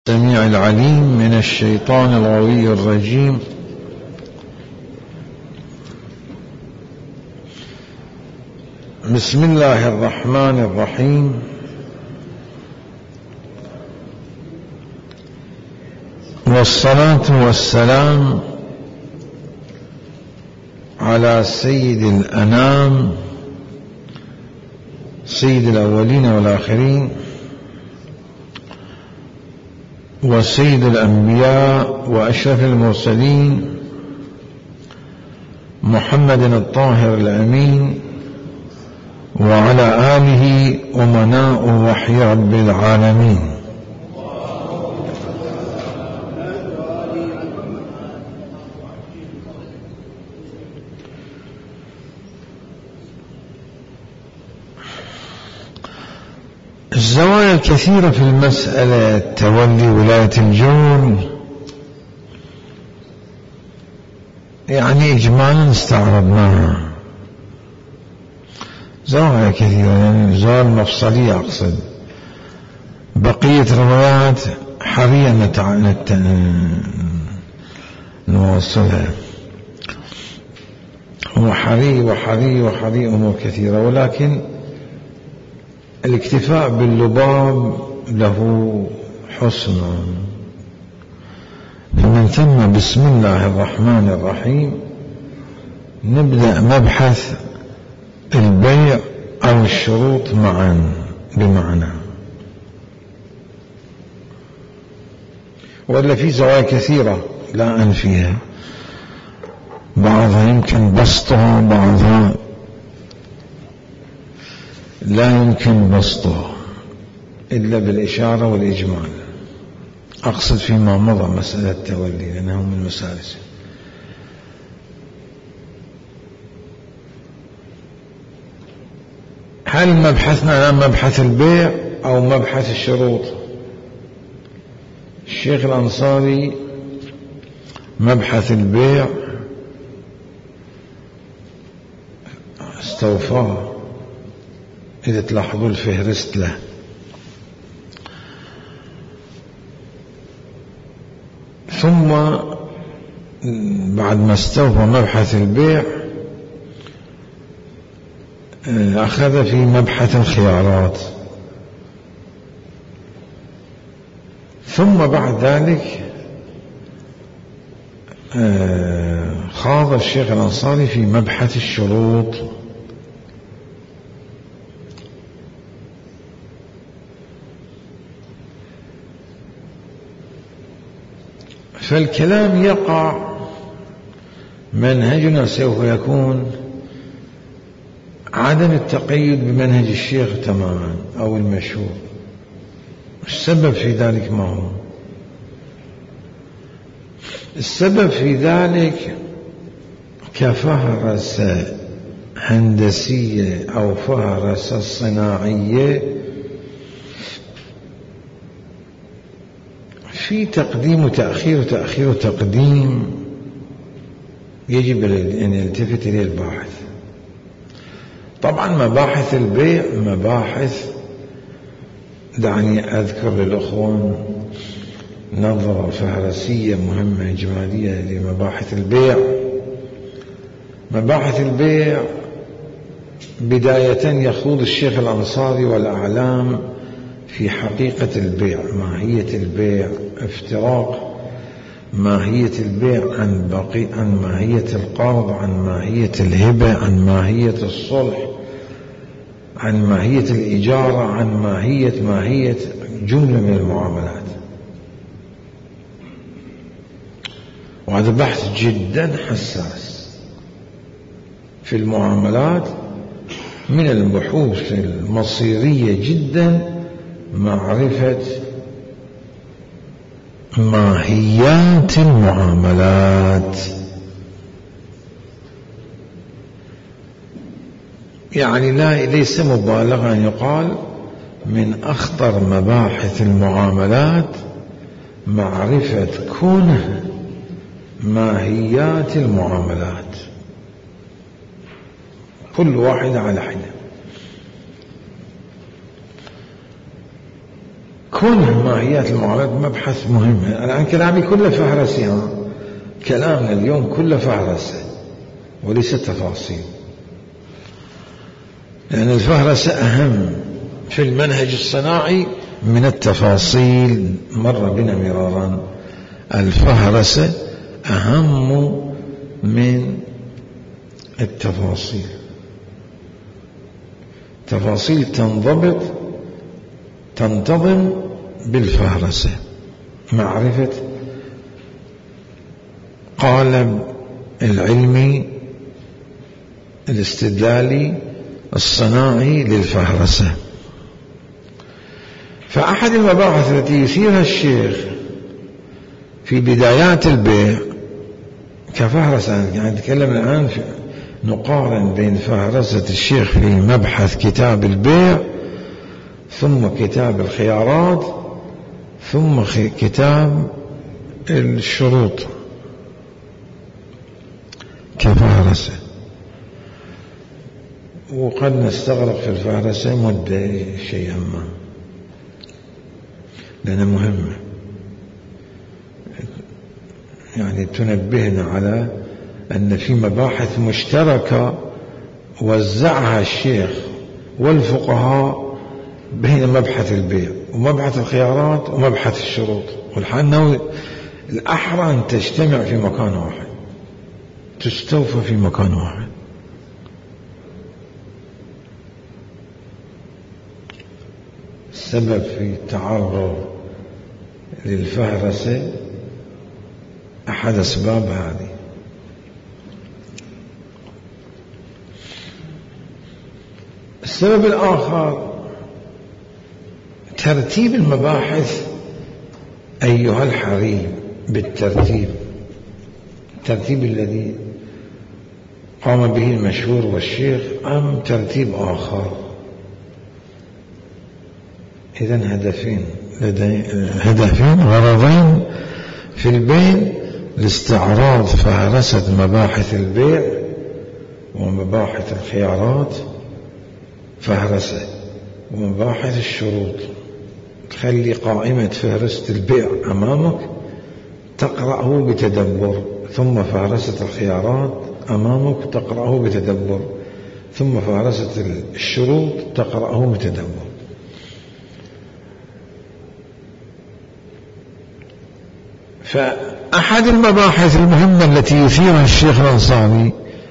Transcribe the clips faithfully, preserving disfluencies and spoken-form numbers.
السميع العليم من الشيطان الغوي الرجيم. بسم الله الرحمن الرحيم. والصلاة والسلام على سيد الأنام سيد الأولين والآخرين وسيد الأنبياء وأشرف المرسلين محمد الطاهر الأمين وعلى آله أمناء وحي رب العالمين. الزوايا الكثيرة في المسألة تولي ولاية الجور، يعني إجمالا استعرضناها. زوايا كثيرة، يعني زوايا مفصلية أقصد. بقية روايات حرية نوصلها، وحري وحري وحري أمور كثيرة، ولكن الاكتفاء باللباب له حسن. فمن ثم بسم الله الرحمن الرحيم نبدأ مبحث البيع أو الشروط معا بمعنى، ولا في زوايا كثيرة لا أنفيها، بعضها يمكن بسطها بعضها لا يمكن بسطه إلا بالإشارة والإجمال. أقصد فيما مضى مسألة التولي لأنه من المسالس. هل مبحثنا الآن مبحث البيع أو مبحث الشروط؟ الشيخ الأنصاري مبحث البيع استوفاه، إذا تلاحظوا الفهرست له. ثم بعد ما استوفى مبحث البيع أخذ في مبحث الخيارات، ثم بعد ذلك خاض الشيخ الأنصاري في مبحث الشروط. فالكلام يقع، منهجنا سوف يكون عدم التقيد بمنهج الشيخ تماما أو المشهور. السبب في ذلك ما هو؟ السبب في ذلك كفهرسة هندسية أو فهرسة صناعية في تقديم وتأخير وتأخير وتقديم يجب أن يلتفت إليه الباحث. طبعا مباحث البيع مباحث، دعني أذكر للأخوان نظرة فهرسية مهمة إجمالية لمباحث البيع. مباحث البيع بداية يخوض الشيخ الأنصاري والأعلام في حقيقة البيع، ماهية البيع، افتراق ماهية البيع عن بقي عن ماهية القرض، عن ماهية الهبة، عن ماهية الصلح، عن ماهية الإجارة، عن ماهية ماهية جملة من المعاملات. وهذا بحث جدا حساس في المعاملات، من البحوث المصيرية جدا معرفة ماهيات المعاملات. يعني لا ليس مبالغة أن يقال من أخطر مباحث المعاملات معرفة كونه ماهيات المعاملات، كل واحد على حدة. كونه ماهيات المعاملات مبحث مهم. الآن كلامي كله فهرسي، كلامنا اليوم كله فهرسة وليس تفاصيل، لأن الفهرسة أهم في المنهج الصناعي من التفاصيل. مر بنا مرارا الفهرسة أهم من التفاصيل. تفاصيل تنضبط تنتظم بالفهرسة، معرفة قالب العلمي الاستدلالي الصناعي للفهرسة. فأحد المباحث التي يثيرها الشيخ في بدايات البيع كفهرسة، يعني نتكلم الآن نقارن بين فهرسة الشيخ في مبحث كتاب البيع ثم كتاب الخيارات ثم كتاب الشروط كفهرسة. وقد نستغرق في الفهرسة مدة شيئا ما لأنها مهمة، يعني تنبهنا على أن في مباحث مشتركة وزعها الشيخ والفقهاء بين مبحث البيع ومبحث الخيارات ومبحث الشروط، والحال الأحرى أن تجتمع في مكان واحد، تستوفى في مكان واحد. السبب في التعرض للفهرسة أحد أسباب هذه. السبب الآخر ترتيب المباحث أيها الحريم بالترتيب، الترتيب الذي قام به المشهور والشيخ أم ترتيب آخر؟ إذن هدفين هدفين غرضين في البيع: لاستعراض فهرسة مباحث البيع ومباحث الخيارات فهرسة ومباحث الشروط. تخلي قائمة فهرسة البيع أمامك تقرأه بتدبر، ثم فهرسة الخيارات أمامك تقرأه بتدبر، ثم فهرسة الشروط تقرأه بتدبر. فأحد المباحث المهمة التي يثيرها الشيخ الأنصاري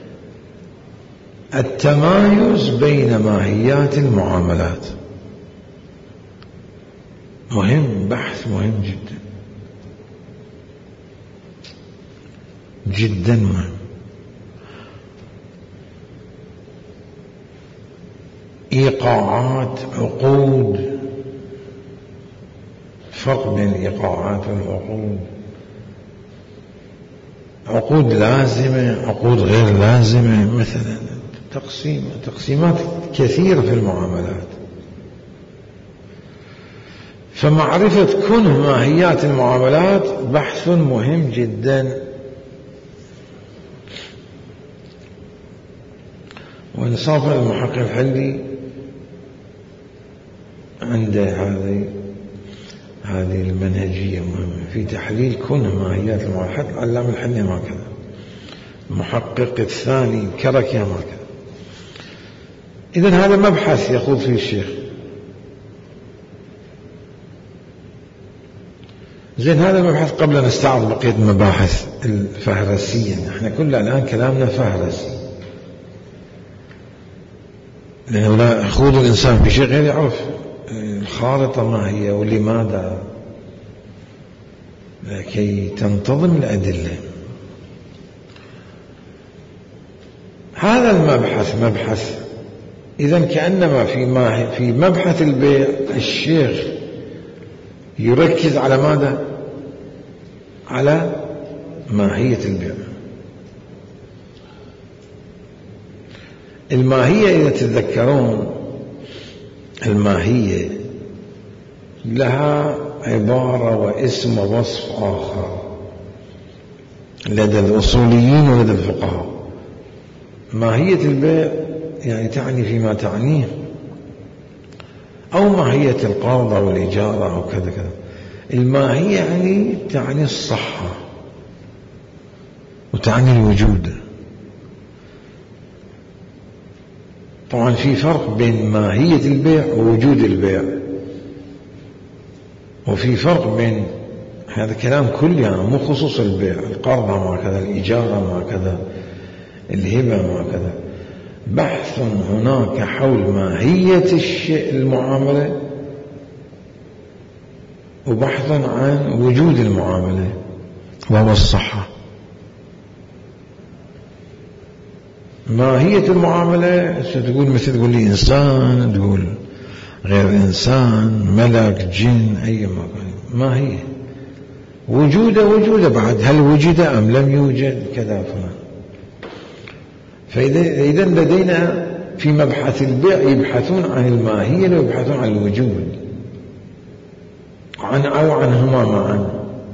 التمايز بين ماهيات المعاملات. مهم، بحث مهم جدا جدا مهم. إيقاعات، عقود، فرق بين الإيقاعات والعقود. عقود لازمة، عقود غير لازمة، مثلا تقسيم تقسيمات كثيرة في المعاملات. فمعرفة كنه ماهيات المعاملات بحث مهم جدا. وإنصافا المحقق الحلي عنده هذه هذه المنهجية مهمة في تحليل كنه ماهيات المعاملات. حتى العلامة الحلي ما كذا، المحقق الثاني كركي ما كذا. إذن هذا مبحث يخوض فيه الشيخ. زين، هذا المبحث قبل أن نستعرض بقية المباحث الفهرسية. نحن كل الآن كلامنا فهرسي، لأنه لا يخوض الإنسان في شيء غير يعرف الخارطة ما هي ولماذا، لكي تنتظم الأدلة. هذا المبحث مبحث إذن كأنما في ما في مبحث البيع الشيخ يركز على ماذا؟ على ماهية البيع. الماهية إذا تتذكرون، الماهية لها عبارة واسم ووصف آخر لدى الأصوليين ولدى الفقهاء. ماهية البيع يعني تعني فيما تعنيه أو ماهية القرض أو الإجارة أو كذا كذا. الماهية يعني تعني الصحة وتعني الوجود. طبعا في فرق بين ماهية البيع ووجود البيع، وفي فرق بين هذا كلام كلي يعني مو خصوص البيع، القرض ما كذا، الإجارة ما كذا، الهبة ما كذا. بحث هناك حول ماهية الشيء المعاملة، وبحث عن وجود المعاملة وهو الصحة. ماهية المعاملة ستقول مثل تقول لي إنسان، تقول غير إنسان، ملك، جن، أي مكان. ما هي وجوده وجوده بعد، هل وجد أم لم يوجد كذا فلان. فإذا لدينا في مبحث البيع يبحثون عن الماهية ويبحثون عن الوجود، عن أو عنهما معا.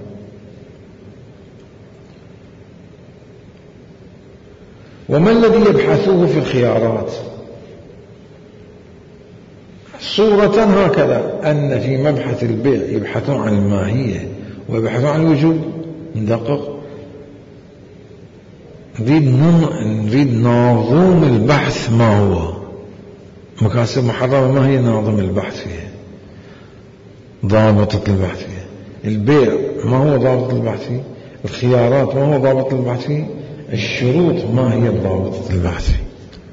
وما الذي يبحثوه في الخيارات؟ صورة هكذا أن في مبحث البيع يبحثون عن الماهية ويبحثون عن الوجود. ندقق، نريد نريد ناظم البحث ما هو. مكاسب محرمة ما هي ناظم البحث فيها، ضابطة البحث فيها. البيع ما هو ضابط البحث فيه؟ الخيارات ما هو ضابط البحث فيه؟ الشروط ما هي ضابطة البحث فيه؟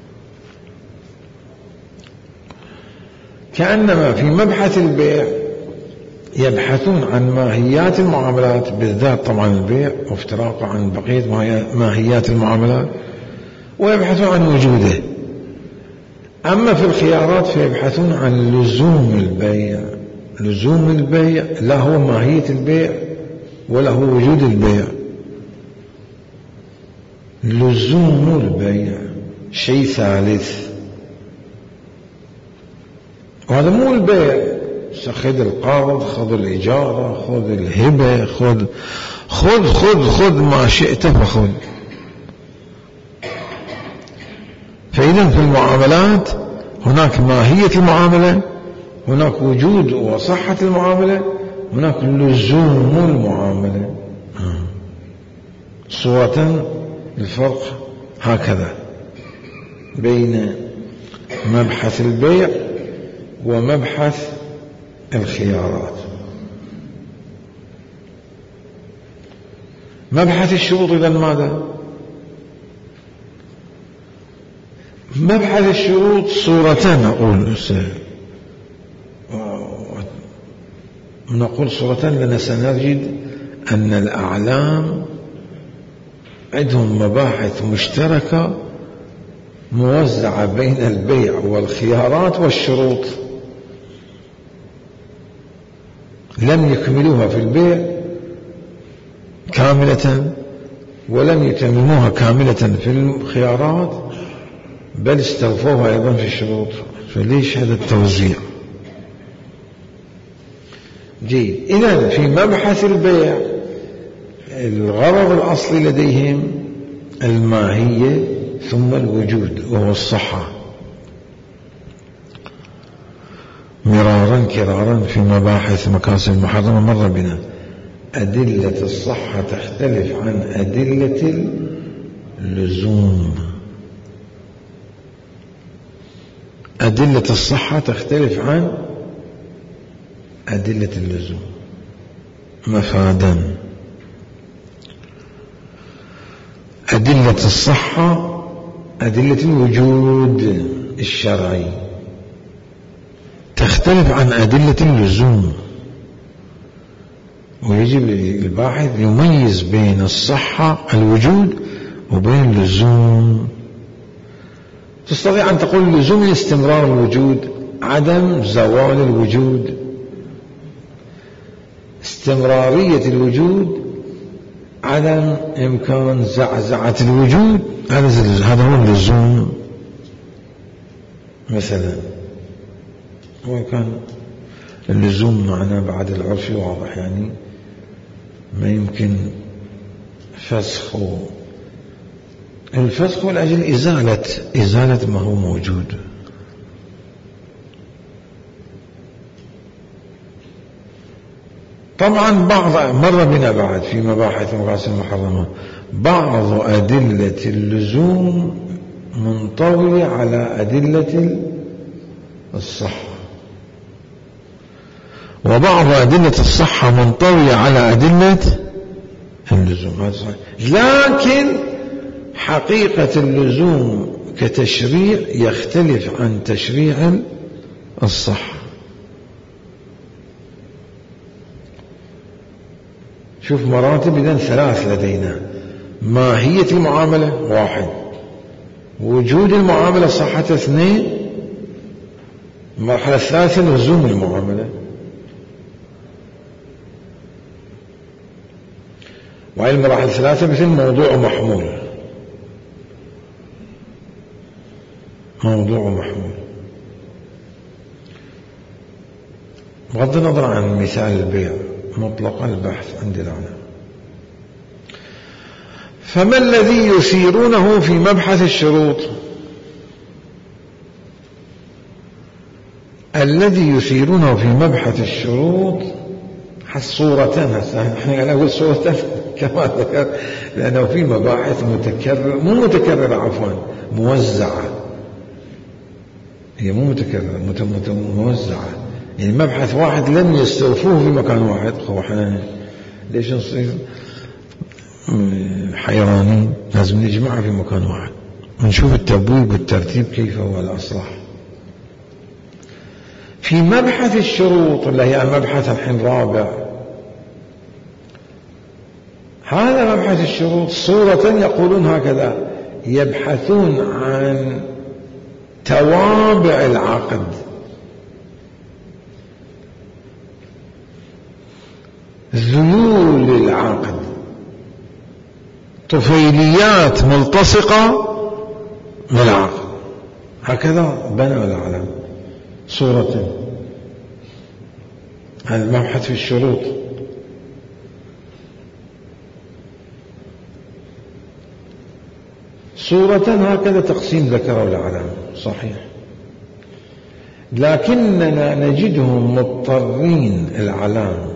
كأنما في مبحث البيع يبحثون عن ماهيات المعاملات، بالذات طبعا البيع وافتراقه عن بقية ماهيات المعاملات، ويبحثون عن وجوده. أما في الخيارات فيبحثون عن لزوم البيع. لزوم البيع لا هو ماهية البيع ولا هو وجود البيع. لزوم البيع شيء ثالث، وهذا مو البيع. خذ القرض، خذ الإجارة، خذ الهبة، خذ خذ خذ خذ ما شئت فخذ. فإذا في المعاملات هناك ماهية المعاملة، هناك وجود وصحة المعاملة، هناك لزوم المعاملة. صورة الفرق هكذا بين مبحث البيع ومبحث الخيارات. مبحث الشروط إذن ماذا؟ مبحث الشروط صورتان نقول نقول صورتان لأننا سنجد أن الأعلام عندهم مباحث مشتركة موزعة بين البيع والخيارات والشروط، لم يكملوها في البيع كاملة ولم يتمموها كاملة في الخيارات، بل استوفوها أيضا في الشروط. فليش هذا التوزيع؟ جيد. إذن في مبحث البيع الغرض الأصلي لديهم الماهية ثم الوجود وهو الصحة. مرارا كرارا في مباحث مكاسب المحرمة مر بنا أدلة الصحة تختلف عن أدلة اللزوم. أدلة الصحة تختلف عن أدلة اللزوم مفادا. أدلة الصحة أدلة الوجود الشرعي تختلف عن أدلة اللزوم، ويجب الباحث يميز بين الصحة الوجود وبين اللزوم. تستطيع أن تقول لزوم استمرار الوجود، عدم زوال الوجود، استمرارية الوجود، عدم إمكان زعزعة الوجود. هذا هو اللزوم. مثلا وإن كان اللزوم معناه بعد العرف واضح، يعني ما يمكن فسخ الفسخ لأجل إزالة إزالة ما هو موجود. طبعا بعض مر بنا بعد في مباحث المقاصد المحرمة بعض أدلة اللزوم منطوية على أدلة الصحة، وبعض أدلة الصحة منطوية على أدلة اللزوم، هذا صحيح. لكن حقيقة اللزوم كتشريع يختلف عن تشريع الصحة. شوف مراتب إذن ثلاث لدينا: ماهية المعاملة واحد، وجود المعاملة صحة اثنين، المرحلة الثالثة لزوم المعاملة. وهي المراحل الثلاثة مثل موضوع ومحمول. موضوع ومحمول بغض النظر عن مثال البيع مطلق البحث عندنا. فما الذي يثيرونه في مبحث الشروط؟ الذي يثيرونه في مبحث الشروط صورتان. احنا قاعدين نقول صورتان كما ذكر لأنه في مباحث متكرر مو متكررة عفوا موزعة، هي مو متكررة موزعة، يعني مبحث واحد لم يستوفوه في مكان واحد. هو احنا ليش نصير حيرانين؟ لازم نجمعها في مكان واحد ونشوف التبويب والترتيب كيف هو الأصلح. في مبحث الشروط اللي هي المبحث الحين رابع، هذا مبحث الشروط صورة يقولون هكذا: يبحثون عن توابع العقد، ذيول العقد، طفيليات ملتصقة بالعقد. هكذا بنوا العالم صورة. هذا المبحث في الشروط. صورة هكذا تقسيم ذكروا العالم صحيح، لكننا نجدهم مضطرين العلام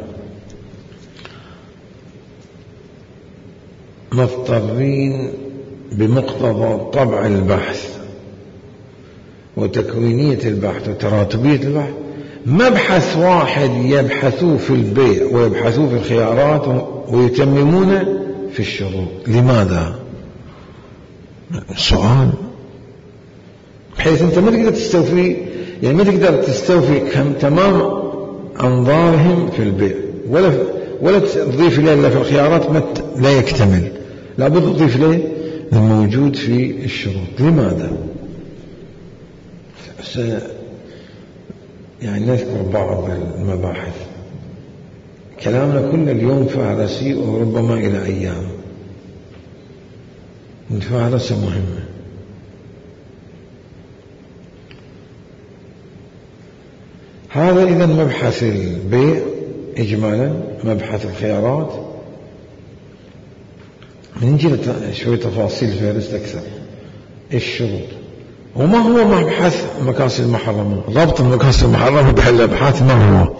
مضطرين بمقتضى طبع البحث وتكوينية البحث وتراتبية البحث مبحث واحد يبحثوه في البيع ويبحثوه في الخيارات ويتممونه في الشروط. لماذا؟ سؤال، بحيث أنت ما تقدر تستوفي، يعني ما تقدر تستوفي كم تمام أنظارهم في البيع ولا ولا تضيف إليه إلا في الخيارات ما لا يكتمل، لابد تضيف إليه الموجود في الشروط. لماذا؟ يعني نذكر بعض المباحث. كلامنا كل اليوم فهرسي وربما إلى أيام. الفهرسة مهمة. هذا إذا مبحث البيع إجمالا، مبحث الخيارات. نجي شوية تفاصيل فهرست أكثر. الشروط. وما هو مبحث المكاسب المحرمة؟ ربط المكاسب المحرمة بهالأبحاث ما هو؟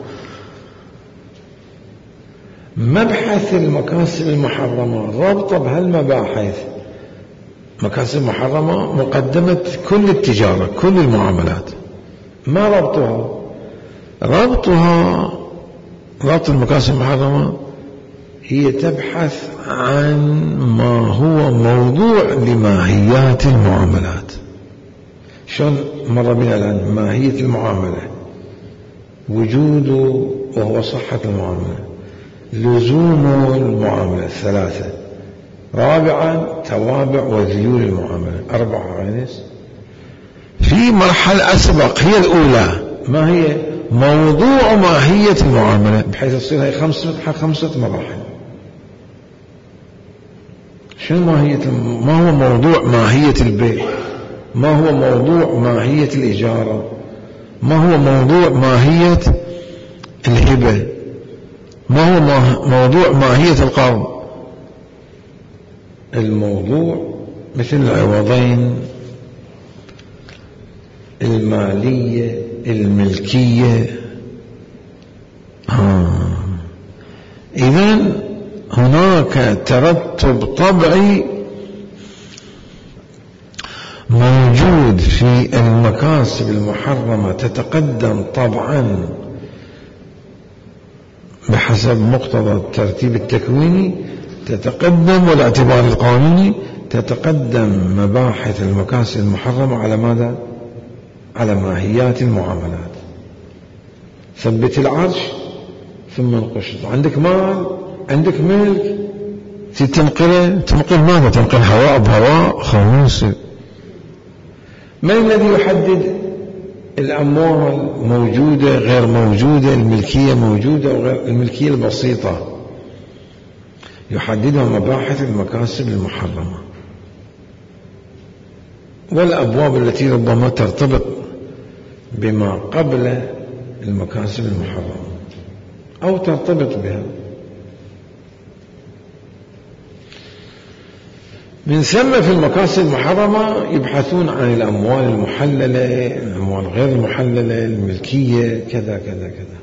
مبحث المكاسب المحرمة ربط بهالمباحث. مكاسب محرمة مقدمة كل التجارة كل المعاملات. ما ربطها؟ ربطها ربط المكاسب المحرمة هي تبحث عن ما هو موضوع لماهيات المعاملات. شلون مر بنا الآن؟ ماهية المعاملة، وجوده وهو صحة المعاملة، لزوم المعاملة ثلاثة، رابعا توابع وذيول المعاملة أربعة. عينيس في مرحلة أسبق هي الأولى، ما هي؟ موضوع ماهية المعاملة، بحيث تصير هي خمسة خمسة مراحل. شنو ماهية؟ ما هو موضوع ماهية البيع؟ ما هو موضوع ماهية الإجارة؟ ما هو موضوع ماهية الهبة؟ ما هو موضوع ماهية القرض؟ الموضوع مثل العوضين، المالية، الملكية. آه. إذن هناك ترتب طبعي موجود في المكاسب المحرمة، تتقدم طبعا بحسب مقتضى الترتيب التكويني، تتقدم والاعتبار القانوني، تتقدم مباحث المكاسب المحرمة على ماذا؟ على ماهيات المعاملات. ثبت العرش ثم انقشط. عندك مال، عندك ملك، تنقله، تنقل ماذا؟ تنقل هواء بهواء خميس. من الذي يحدد الأموال موجودة غير موجودة، الملكية موجودة وغير الملكية البسيطة؟ يحددها مباحث المكاسب المحرمة والأبواب التي ربما ترتبط بما قبل المكاسب المحرمة أو ترتبط بها. من ثم في المكاسب المحرمة يبحثون عن الأموال المحللة، الأموال غير المحللة، الملكية، كذا كذا كذا.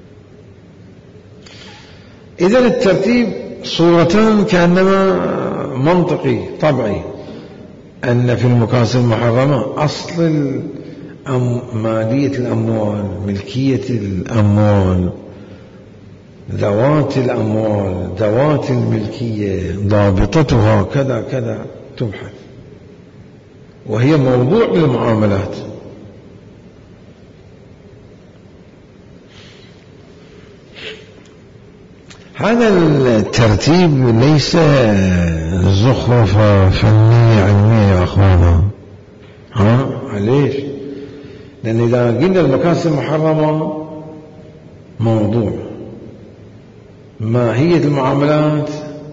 إذن الترتيب صورتان كأنما منطقي طبعي، أن في المكاسب المحرمة أصل مالية الأموال، ملكية الأموال، ذوات الأموال، ذوات الملكية، ضابطتها كذا كذا تبحث، وهي موضوع للمعاملات. هذا الترتيب ليس زخرفة فنية علمية يا أخوانا. ها ليش؟ لأن إذا قلنا المكاسب المحرمة موضوع، ماهية المعاملات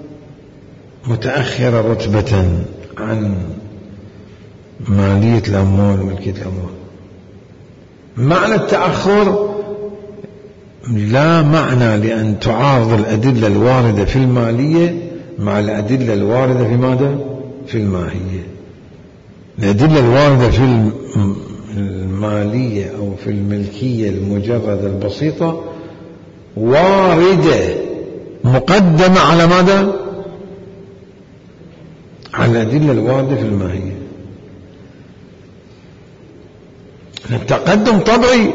متأخرة رتبة عن مالية الأموال وملكية الأموال. معنى التأخر لا معنى لأن تعارض الأدلة الواردة في المالية مع الأدلة الواردة في ماذا؟ في الماهية. الأدلة الواردة في المالية أو في الملكية المجردة البسيطة واردة مقدمة على ماذا؟ على الأدلة الواردة في الماهية. التقدم طبعي،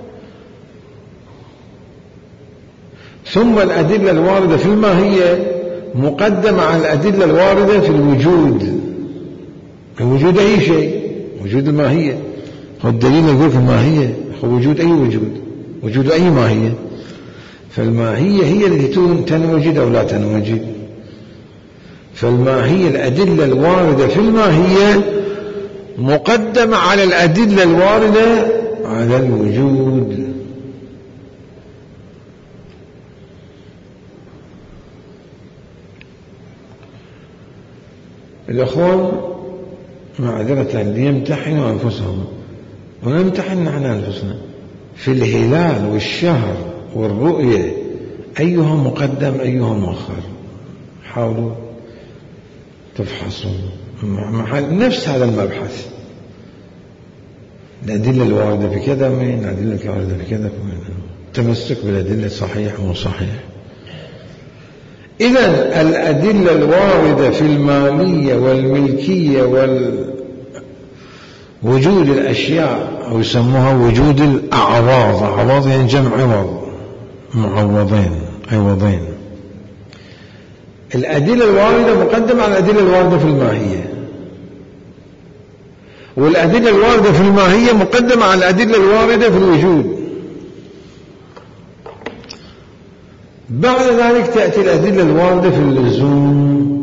ثم الأدلة الواردة في الماهية مقدمة على الأدلة الواردة في الوجود. الوجود أي شيء، وجود الماهية. والدليل يقول في الماهية وجود أي وجود، وجود أي ماهية. فالماهية هي التي تنوجد أو لا تنوجد. فالماهية الأدلة الواردة في الماهية مقدمة على الأدلة الواردة على الوجود. الأخوان معذرة ليمتحنوا أنفسهم ونمتحن نحن أنفسنا في الهلال والشهر والرؤية، أيها مقدم أيها مؤخر. حاولوا تفحصوا نفس هذا المبحث، الأدلة الواردة في كذا من الأدلة الواردة في كذا من تمسك بالأدلة صحيح ومو صحيح. إذن الأدلة الواردة في المالية والملكية والوجود الأشياء أو يسموها وجود الأعراض، أعراض يعني جمع عوض، معوضين، عوضين. الأدلة الواردة مقدمة على الأدلة الواردة في الماهية، والأدلة الواردة في الماهية مقدمة على الأدلة الواردة في الوجود. بعد ذلك تأتي الأدلة الواردة في اللزوم.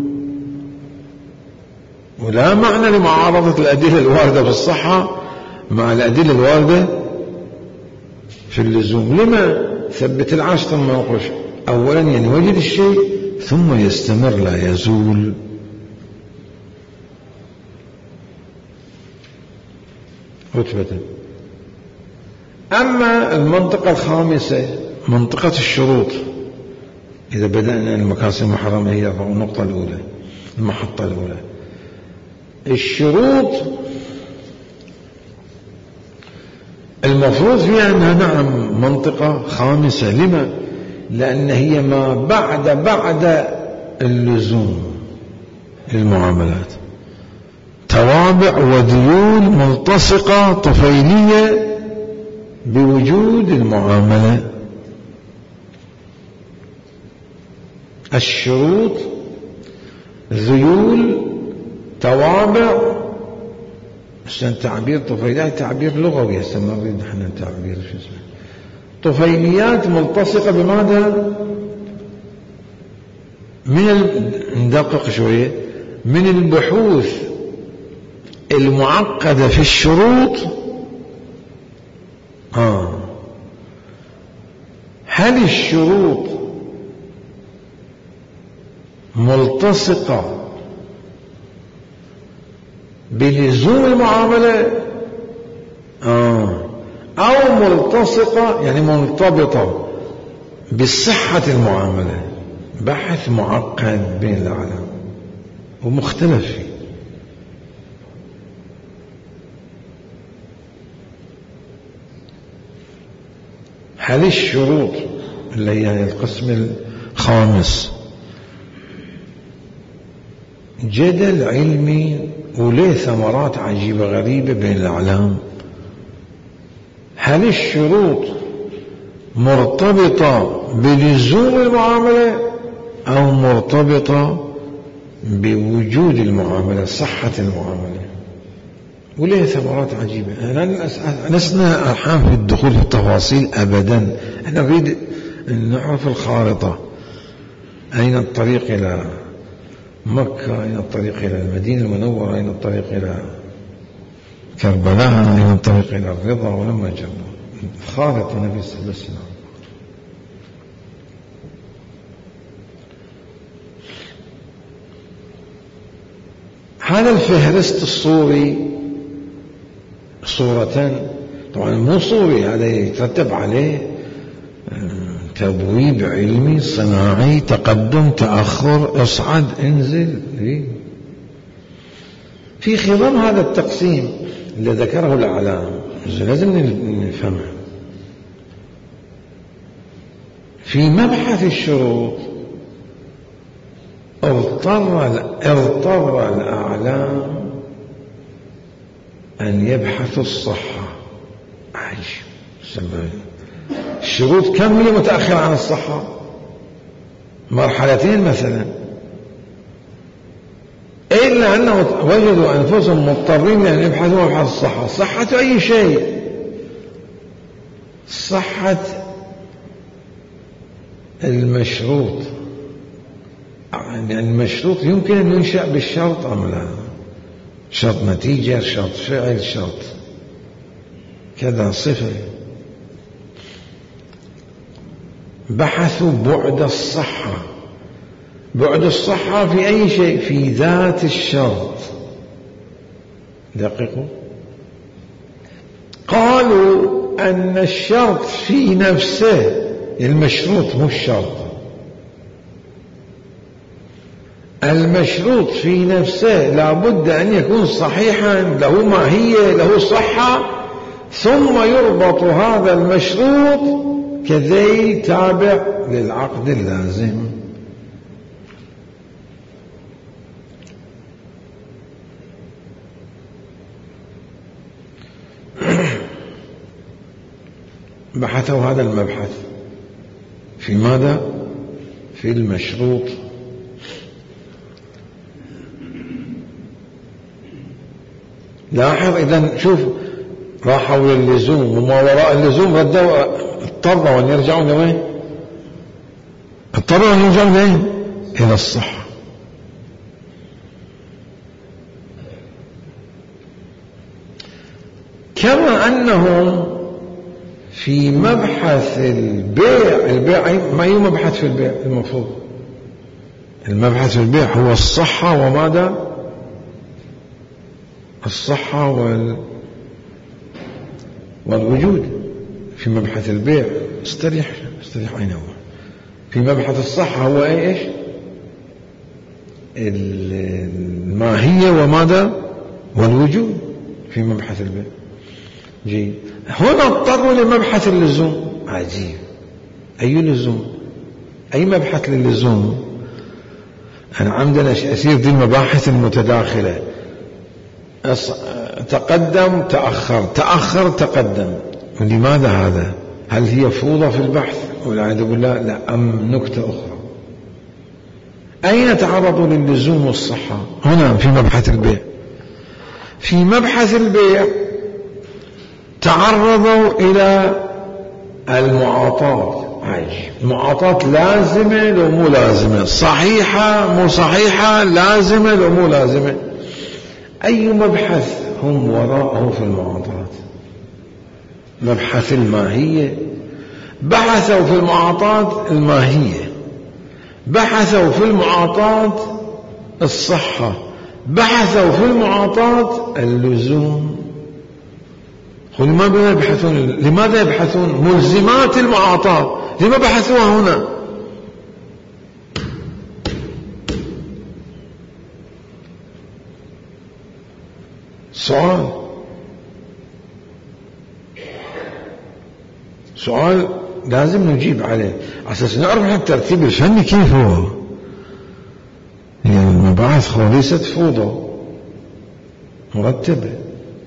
ولا معنى لمعارضة الأدلة الواردة في الصحة مع الأدلة الواردة في اللزوم. لما؟ ثبت العرش ثم انقش. أولا ينوجد الشيء ثم يستمر لا يزول. رتبة. أما المنطقة الخامسة منطقة الشروط، إذا بدأنا المكاسب المحرمة هي النقطة الأولى، المحطة الأولى. الشروط المفروض فيها أنها نعم منطقة خامسة. لما؟ لأن هي ما بعد بعد اللزوم للمعاملات، توابع وذيول ملتصقة طفيلية بوجود المعاملة. الشروط ذيول توابع، عشان تعبير طفيليات تعبير لغوي، هسه ما نريد احنا تعبير شو اسمه، طفيليات ملتصقة بماذا؟ من ال... ندقق شوية، من البحوث المعقدة في الشروط. آه. هل الشروط ملتصقة بلزوم المعاملة آه. أو ملتصقة يعني مرتبطة بصحة المعاملة؟ بحث معقد بين العالم ومختلف فيه. هل الشروط اللي هي القسم الخامس جدل علمي وله ثمرات عجيبة غريبة بين الأعلام؟ هل الشروط مرتبطة بلزوم المعاملة أو مرتبطة بوجود المعاملة، صحة المعاملة؟ وليه ثمرات عجيبة. أنا لسنا الحين في الدخول في التفاصيل أبدا، أنا نريد أن نعرف الخارطة، أين الطريق إلى مكة، أين الطريق إلى المدينة المنورة، أين الطريق إلى كربلاء، أين الطريق إلى الرضا. ولما جرب خارطة النبي صلى الله عليه وسلم. هذا الفهرست الصوري صورة، طبعا مو صوري، هذا يترتب عليه تبويب علمي صناعي، تقدم تأخر، اصعد انزل. في خضم هذا التقسيم اللي ذكره الأعلام لازم نفهمه. في مبحث الشروط اضطر اضطر الأعلام أن يبحثوا الصحة. عجيب. الشروط كم هي متأخرة عن الصحة؟ مرحلتين مثلا، إلا أنهم وجدوا أنفسهم مضطرين أن يبحثوا مبحث الصحة. صحة أي شيء؟ صحة المشروط. يعني المشروط يمكن أن ينشأ بالشرط أم لا؟ شرط نتيجة، شرط فعل، شرط كذا صفة. بحثوا بعد الصحة. بعد الصحة في أي شيء؟ في ذات الشرط. دققوا، قالوا أن الشرط في نفسه، المشروط مو الشرط، المشروط في نفسه لابد أن يكون صحيحا، له ماهية، له صحة، ثم يربط هذا المشروط كذي تابع للعقد اللازم. بحثوا هذا المبحث في ماذا؟ في المشروط. لاحظ إذن، شوف، راحوا للزوم وما وراء اللزوم ردوا، اضطروا أن يرجعوا لوين؟ اضطروا أن يرجعوا لوين؟ إلى الصحة. كما أنهم في مبحث البيع، البيع ما هي مبحث في البيع المفروض؟ المبحث في البيع هو الصحة وماذا؟ الصحة وال... والوجود. في مبحث البيع استريح استريح أين هو؟ في مبحث الصحة هو ايش؟ الماهية وماذا؟ والوجود في مبحث البيع. جيد. هنا اضطروا لمبحث اللزوم. عجيب. أي لزوم؟ أي مبحث للزوم. أنا عندنا أسير دي المباحث المتداخلة، تقدم تأخر تأخر تقدم، لماذا هذا؟ هل هي فوضى في البحث؟ والعياذ بالله لا، أم نكتة أخرى؟ أين تعرضوا للزوم والصحة؟ هنا في مبحث البيع. في مبحث البيع تعرضوا إلى المعاطاة. عجيب، المعاطاة لازمة لو مو لازمة، صحيحة مو صحيحة، لازمة لو مو لازمة. أي مبحث هم وراءه في المعاطاة؟ مبحث الماهية. بحثوا في المعاطاة الماهية، بحثوا في المعاطاة الصحة، بحثوا في المعاطاة اللزوم. لماذا يبحثون لماذا يبحثون ملزمات المعاطاة؟ لما بحثوها هنا؟ سؤال سؤال لازم نجيب عليه على أساس نعرف الترتيب الفني كيف هو. يعني المباحث خالصة فوضى مرتبة.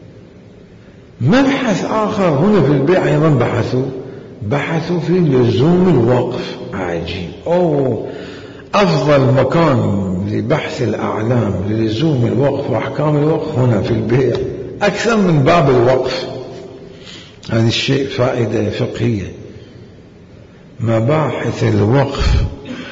مبحث آخر هنا في البيع أيضا بحثوا بحثوا في لزوم الوقف. عجيب، أوه أفضل مكان لبحث الأعلام للزوم الوقف وأحكام الوقف هنا في البيع، أكثر من باب الوقف. هذا الشيء فائدة فقهية. مباحث الوقف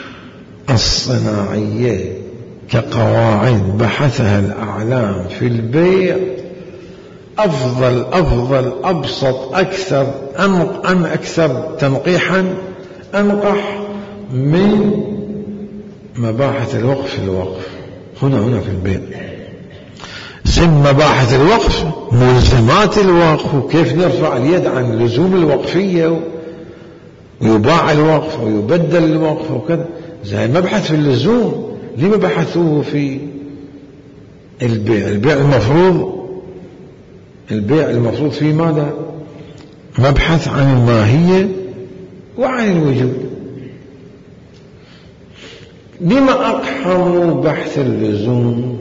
الصناعية كقواعد بحثها الأعلام في البيع أفضل أفضل أبسط أكثر أن أكثر تنقيحا أنقح من مباحث الوقف في الوقف هنا هنا في البيع. زين مباحث الوقف ملزمات الوقف وكيف نرفع اليد عن لزوم الوقفية ويباع الوقف ويبدل الوقف وكذا. زي مبحث في اللزوم لما بحثوه في البيع؟ البيع المفروض البيع المفروض فيه ماذا؟ مبحث عن الماهية وعن الوجود. لما أقحموا بحث اللزوم؟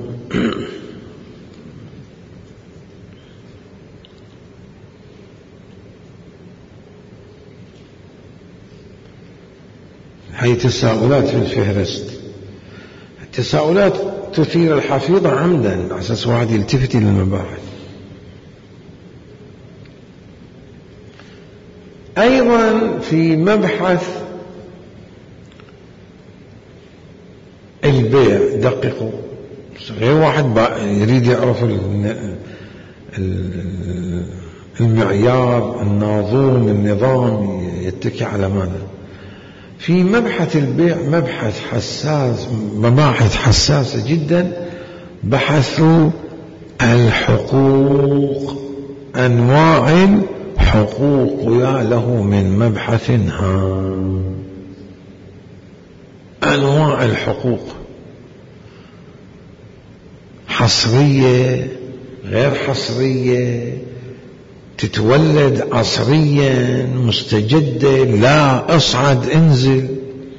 هي تساؤلات في الفهرست. التساؤلات تثير الحفيظة عمدا على أساس واحد يلتفت إلى المباحث. أيضا في مبحث البيع دققوا، غير واحد يريد يعرف المعيار الناظوم النظام يتكي على ماذا. في مبحث البيع مبحث حساس، مباحث حساسة جدا، بحثوا الحقوق، أنواع الحقوق يا له من مبحث هام. أنواع الحقوق حصرية غير حصرية، تتولد عصريا مستجدة، لا اصعد انزل.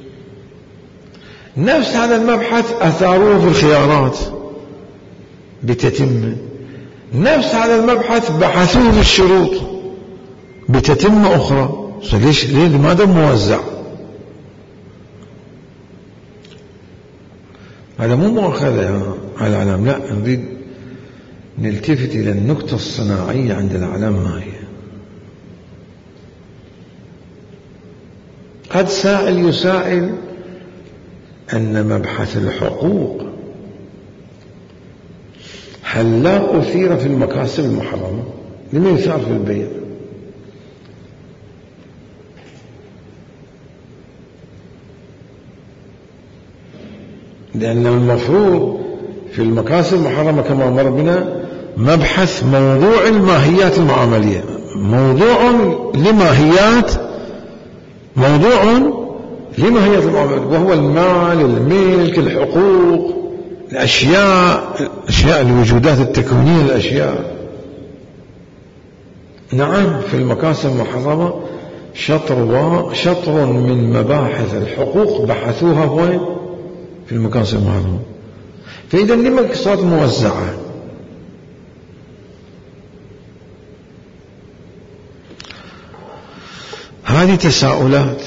نفس هذا المبحث أثاروه في الخيارات بتتمة. نفس هذا المبحث بحثوه في الشروط بتتمة أخرى. ليش ليه لماذا موزع؟ هذا مو مؤاخذة على الإعلام، لا، نريد نلتفت إلى النقطة الصناعية عند الإعلام ما هي. قد سائل يسائل أن مبحث الحقوق هل لا أثير في المكاسب المحرمة؟ لما يثار في البيع؟ لأن المفروض في المكاسب المحرمة كما مر بنا مبحث موضوع الماهيات المعاملية، موضوع لماهيات موضوع لماهيات المعاملة، وهو المال، الملك، الحقوق، الأشياء الأشياء الوجودات التكوينية الأشياء. نعم في المكاسب المحرمة شطر, و... شطر من مباحث الحقوق بحثوها وين؟ في المكاسب المعلومة. فإذا لما صارت موزعة؟ هذه تساؤلات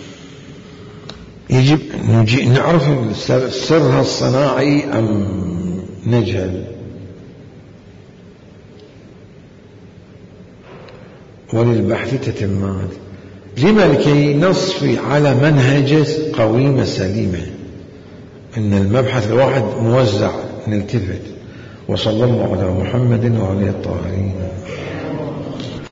يجب نجي نعرف سرها الصناعي أم نجهل. وللبحث تتمات. لما؟ لكي نصفي على منهجة قويمة سليمة، إن المبحث الواحد موزع نلتفت. وصلى الله على محمد وعلى الطاهرين.